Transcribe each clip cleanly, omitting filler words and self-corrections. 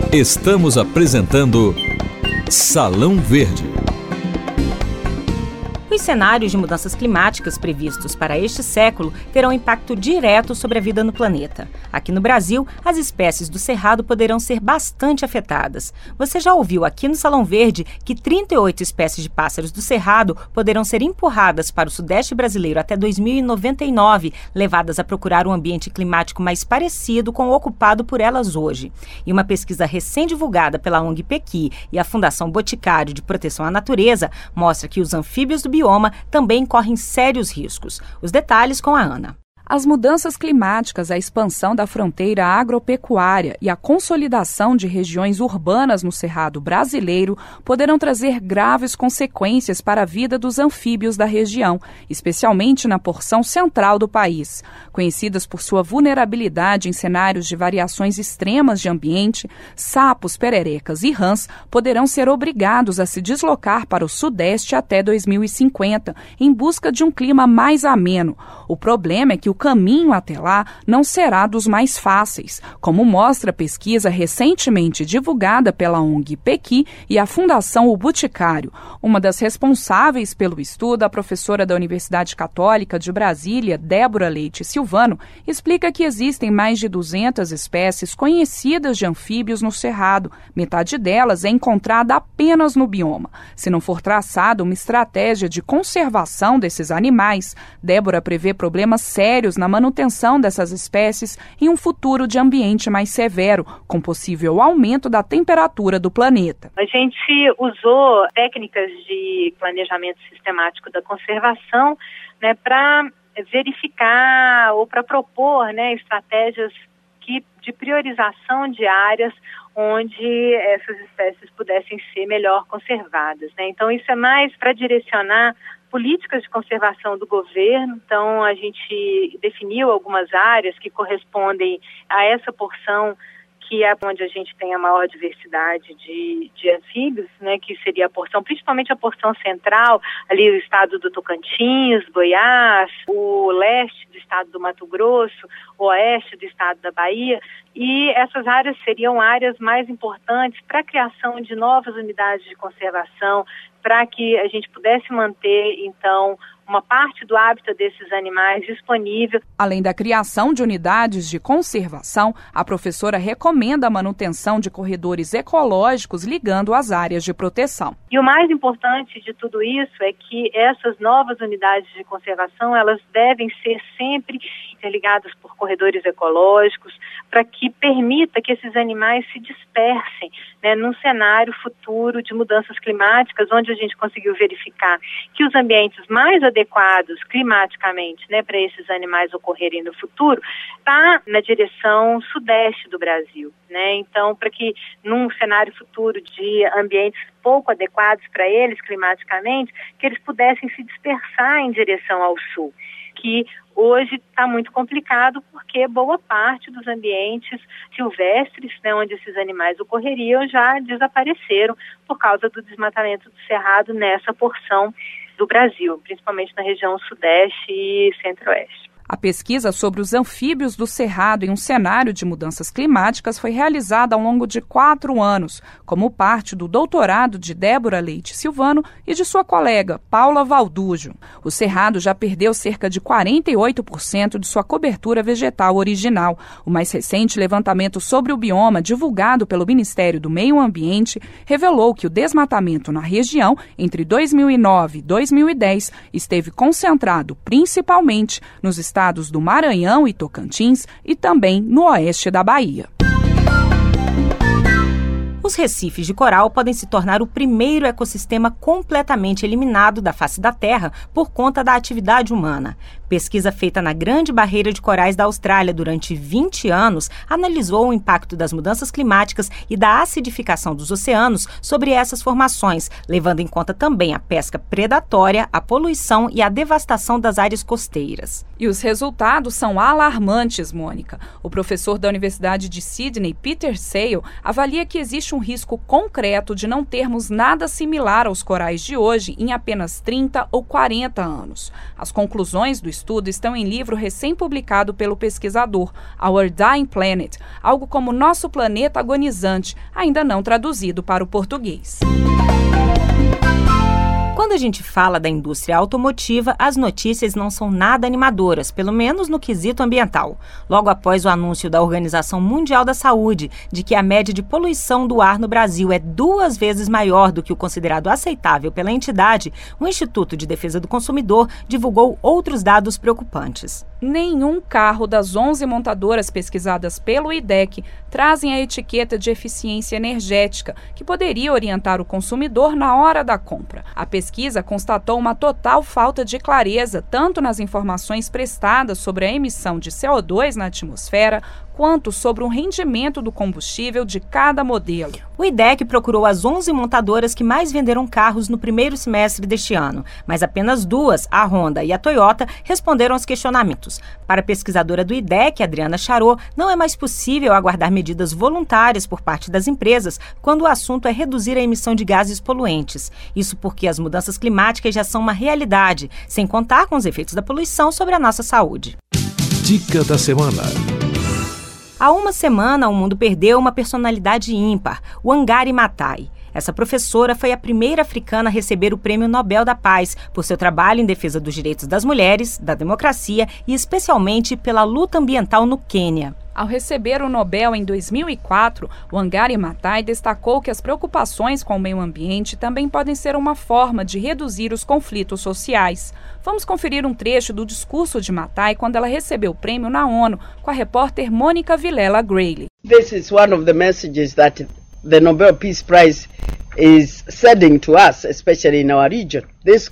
Estamos apresentando Salão Verde. Os cenários de mudanças climáticas previstos para este século terão impacto direto sobre a vida no planeta. Aqui no Brasil, as espécies do Cerrado poderão ser bastante afetadas. Você já ouviu aqui no Salão Verde que 38 espécies de pássaros do Cerrado poderão ser empurradas para o Sudeste brasileiro até 2099, levadas a procurar um ambiente climático mais parecido com o ocupado por elas hoje. E uma pesquisa recém-divulgada pela ONG Pequi e a Fundação Boticário de Proteção à Natureza mostra que os anfíbios do bioma também correm sérios riscos. Os detalhes com a Ana. As mudanças climáticas, a expansão da fronteira agropecuária e a consolidação de regiões urbanas no Cerrado brasileiro poderão trazer graves consequências para a vida dos anfíbios da região, especialmente na porção central do país. Conhecidas por sua vulnerabilidade em cenários de variações extremas de ambiente, sapos, pererecas e rãs poderão ser obrigados a se deslocar para o Sudeste até 2050, em busca de um clima mais ameno. O problema é que o caminho até lá não será dos mais fáceis, como mostra a pesquisa recentemente divulgada pela ONG Pequi e a Fundação O Boticário. Uma das responsáveis pelo estudo, a professora da Universidade Católica de Brasília, Débora Leite Silvano, explica que existem mais de 200 espécies conhecidas de anfíbios no Cerrado. Metade delas é encontrada apenas no bioma. Se não for traçada uma estratégia de conservação desses animais, Débora prevê problemas sérios na manutenção dessas espécies em um futuro de ambiente mais severo, com possível aumento da temperatura do planeta. A gente usou técnicas de planejamento sistemático da conservação, para verificar ou para propor, estratégias de priorização de áreas onde essas espécies pudessem ser melhor conservadas. Então, isso é mais para direcionar políticas de conservação do governo. Então, a gente definiu algumas áreas que correspondem a essa porção que é onde a gente tem a maior diversidade de anfíbios, que seria a porção, principalmente a porção central, ali o estado do Tocantins, Goiás, o leste do estado do Mato Grosso, o oeste do estado da Bahia, e essas áreas seriam áreas mais importantes para a criação de novas unidades de conservação, para que a gente pudesse manter, então, uma parte do hábitat desses animais disponível. Além da criação de unidades de conservação, a professora recomenda a manutenção de corredores ecológicos ligando as áreas de proteção. E o mais importante de tudo isso é que essas novas unidades de conservação, elas devem ser sempre interligadas por corredores ecológicos, para que permita que esses animais se dispersem, num cenário futuro de mudanças climáticas, onde a gente conseguiu verificar que os ambientes mais adequados climaticamente, para esses animais ocorrerem no futuro, está na direção sudeste do Brasil, Então, para que num cenário futuro de ambientes pouco adequados para eles climaticamente, que eles pudessem se dispersar em direção ao sul, que hoje está muito complicado porque boa parte dos ambientes silvestres, onde esses animais ocorreriam, já desapareceram por causa do desmatamento do cerrado nessa porção do Brasil, principalmente na região sudeste e centro-oeste. A pesquisa sobre os anfíbios do Cerrado em um cenário de mudanças climáticas foi realizada ao longo de 4 anos, como parte do doutorado de Débora Leite Silvano e de sua colega, Paula Valdujo. O Cerrado já perdeu cerca de 48% de sua cobertura vegetal original. O mais recente levantamento sobre o bioma, divulgado pelo Ministério do Meio Ambiente, revelou que o desmatamento na região entre 2009 e 2010 esteve concentrado principalmente nos estados do Maranhão e Tocantins e também no oeste da Bahia. Os recifes de coral podem se tornar o primeiro ecossistema completamente eliminado da face da Terra por conta da atividade humana. Pesquisa feita na Grande Barreira de Corais da Austrália durante 20 anos analisou o impacto das mudanças climáticas e da acidificação dos oceanos sobre essas formações, levando em conta também a pesca predatória, a poluição e a devastação das áreas costeiras. E os resultados são alarmantes, Mônica. O professor da Universidade de Sydney, Peter Sale, avalia que existe um um risco concreto de não termos nada similar aos corais de hoje em apenas 30 ou 40 anos. As conclusões do estudo estão em livro recém-publicado pelo pesquisador, Our Dying Planet, algo como Nosso Planeta Agonizante, ainda não traduzido para o português. Quando a gente fala da indústria automotiva, as notícias não são nada animadoras, pelo menos no quesito ambiental. Logo após o anúncio da Organização Mundial da Saúde de que a média de poluição do ar no Brasil é 2 vezes maior do que o considerado aceitável pela entidade, o Instituto de Defesa do Consumidor divulgou outros dados preocupantes. Nenhum carro das 11 montadoras pesquisadas pelo IDEC trazem a etiqueta de eficiência energética, que poderia orientar o consumidor na hora da compra. A pesquisa constatou uma total falta de clareza tanto nas informações prestadas sobre a emissão de CO2 na atmosfera, quanto sobre o rendimento do combustível de cada modelo. O IDEC procurou as 11 montadoras que mais venderam carros no primeiro semestre deste ano, mas apenas 2, a Honda e a Toyota, responderam aos questionamentos. Para a pesquisadora do IDEC, Adriana Charot, não é mais possível aguardar medidas voluntárias por parte das empresas quando o assunto é reduzir a emissão de gases poluentes. Isso porque as mudanças climáticas já são uma realidade, sem contar com os efeitos da poluição sobre a nossa saúde. Dica da semana. Há uma semana, o mundo perdeu uma personalidade ímpar, Wangari Maathai. Essa professora foi a primeira africana a receber o Prêmio Nobel da Paz por seu trabalho em defesa dos direitos das mulheres, da democracia e especialmente pela luta ambiental no Quênia. Ao receber o Nobel em 2004, Wangari Maathai destacou que as preocupações com o meio ambiente também podem ser uma forma de reduzir os conflitos sociais. Vamos conferir um trecho do discurso de Maathai quando ela recebeu o prêmio na ONU, com a repórter Mônica Vilela Grayley. This is one of the messages that the Nobel Peace Prize is sending to us, especially in our region.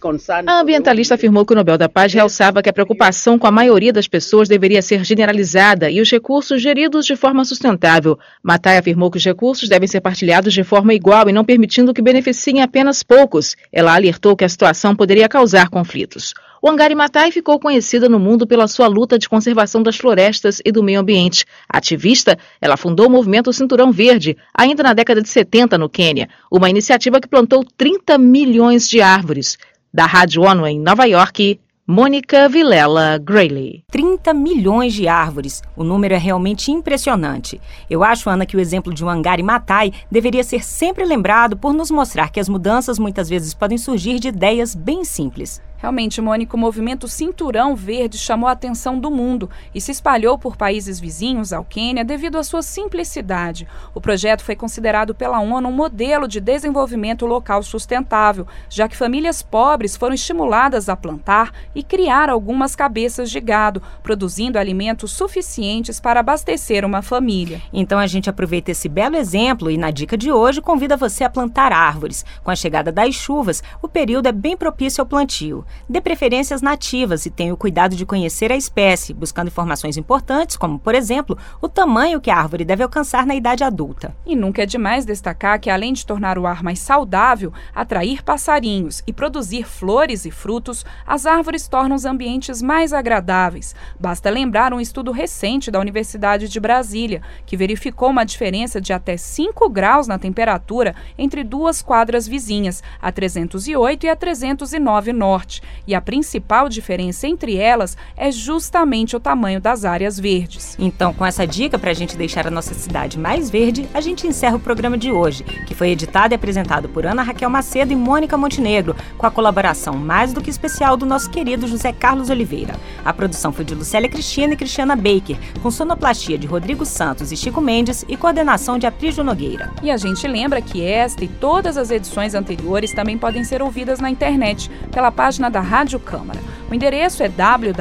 A ambientalista afirmou que o Nobel da Paz realçava que a preocupação com a maioria das pessoas deveria ser generalizada e os recursos geridos de forma sustentável. Maathai afirmou que os recursos devem ser partilhados de forma igual e não permitindo que beneficiem apenas poucos. Ela alertou que a situação poderia causar conflitos. Wangari Maathai ficou conhecida no mundo pela sua luta de conservação das florestas e do meio ambiente. Ativista, ela fundou o movimento Cinturão Verde, ainda na década de 70 no Quênia, uma iniciativa que plantou 30 milhões de árvores. Da Rádio ONU em Nova York, Mônica Vilela Grayley. 30 milhões de árvores. O número é realmente impressionante. Eu acho, Ana, que o exemplo de Wangari Maathai deveria ser sempre lembrado por nos mostrar que as mudanças muitas vezes podem surgir de ideias bem simples. Realmente, Mônica, o movimento Cinturão Verde chamou a atenção do mundo e se espalhou por países vizinhos ao Quênia devido à sua simplicidade. O projeto foi considerado pela ONU um modelo de desenvolvimento local sustentável, já que famílias pobres foram estimuladas a plantar e criar algumas cabeças de gado, produzindo alimentos suficientes para abastecer uma família. Então a gente aproveita esse belo exemplo e na dica de hoje convida você a plantar árvores. Com a chegada das chuvas, o período é bem propício ao plantio. Dê preferências nativas e tenha o cuidado de conhecer a espécie, buscando informações importantes, como, por exemplo, o tamanho que a árvore deve alcançar na idade adulta. E nunca é demais destacar que, além de tornar o ar mais saudável, atrair passarinhos e produzir flores e frutos, as árvores tornam os ambientes mais agradáveis. Basta lembrar um estudo recente da Universidade de Brasília, que verificou uma diferença de até 5 graus na temperatura entre 2 quadras vizinhas, a 308 e a 309 Norte. E a principal diferença entre elas é justamente o tamanho das áreas verdes. Então, com essa dica para a gente deixar a nossa cidade mais verde, a gente encerra o programa de hoje, que foi editado e apresentado por Ana Raquel Macedo e Mônica Montenegro, com a colaboração mais do que especial do nosso querido José Carlos Oliveira. A produção foi de Lucélia Cristina e Cristiana Baker, com sonoplastia de Rodrigo Santos e Chico Mendes e coordenação de Aprígio Nogueira. E a gente lembra que esta e todas as edições anteriores também podem ser ouvidas na internet, pela página da Rádio Câmara. O endereço é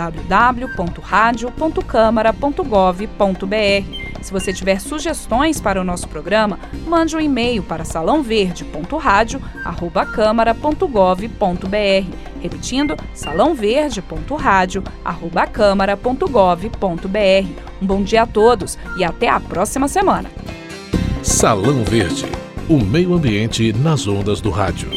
www.radio.câmara.gov.br. Se você tiver sugestões para o nosso programa, mande um e-mail para salãoverde.radio@câmara.gov.br. Repetindo, salãoverde.radio@câmara.gov.br. Um bom dia a todos e até a próxima semana. Salão Verde, o meio ambiente nas ondas do rádio.